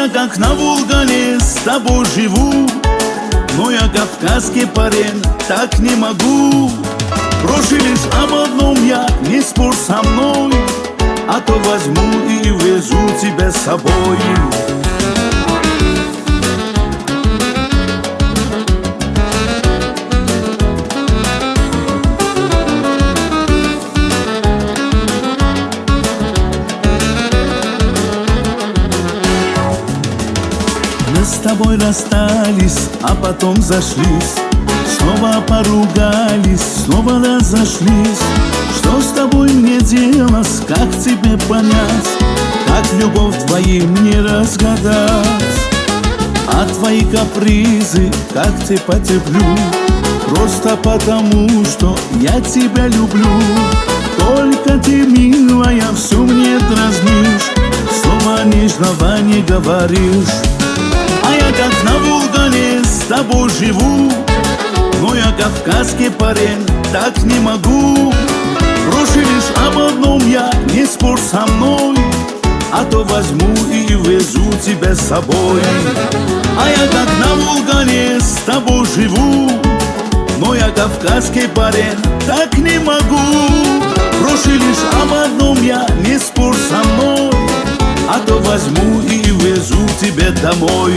я как на Волгане с тобой живу, но я кавказский парень, так не могу. Прошу лишь об одном, я не спорь со мной, а то возьму и везу тебя с собой. Мы с тобой расстались, а потом зашлись, снова поругались, снова разошлись. Что с тобой мне делать, как тебе понять, как любовь твоей мне разгадать? А твои капризы, как ты потерплю, просто потому, что я тебя люблю. Только ты, милая, все мне дразнишь, слова нежного не говоришь. А я как на Волгане с тобой живу, но я кавказский парень, так не могу. Прошу лишь об одном, я не спорь со мной, а то возьму и везу тебя с собой. А я как на Волгане с тобой живу, но я кавказский парень, так не могу. Прошу лишь об одном, я не спорь со мной, а то возьму и везу тебя домой.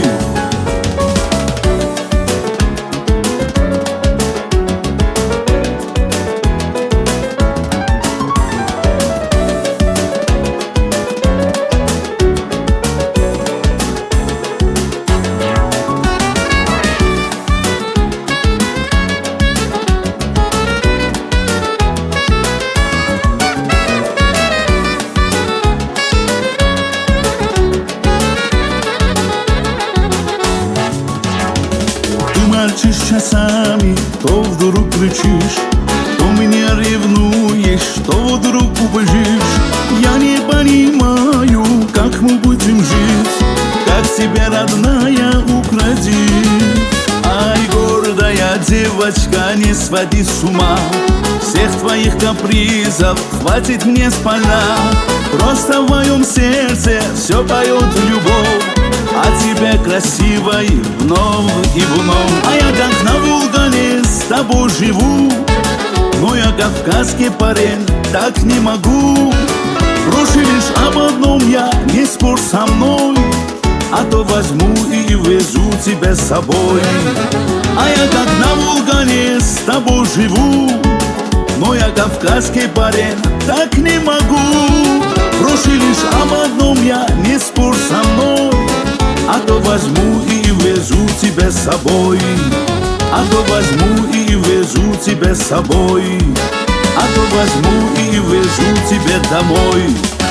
Мальчишь часами, то вдруг кричишь, то меня ревнуешь, то вдруг убежишь. Я не понимаю, как мы будем жить, как тебя, родная, укротить. Ай, гордая девочка, не своди с ума, всех твоих капризов хватит мне сполна. Просто в моем сердце все поет любовь, а тебя красивой вновь и вновь. А я как на Волгане с тобой живу, но я кавказский парень, так не могу. Прошу лишь об одном, я не спорь со мной, а то возьму и везу тебя с собой. А я как на Волгане с тобой живу, но я кавказский парень, так не могу. Прошу лишь об одном, я не спорь со мной, а то возьму и везу тебя с собой. А то возьму и везу тебя с собой. А то возьму и везу тебя домой.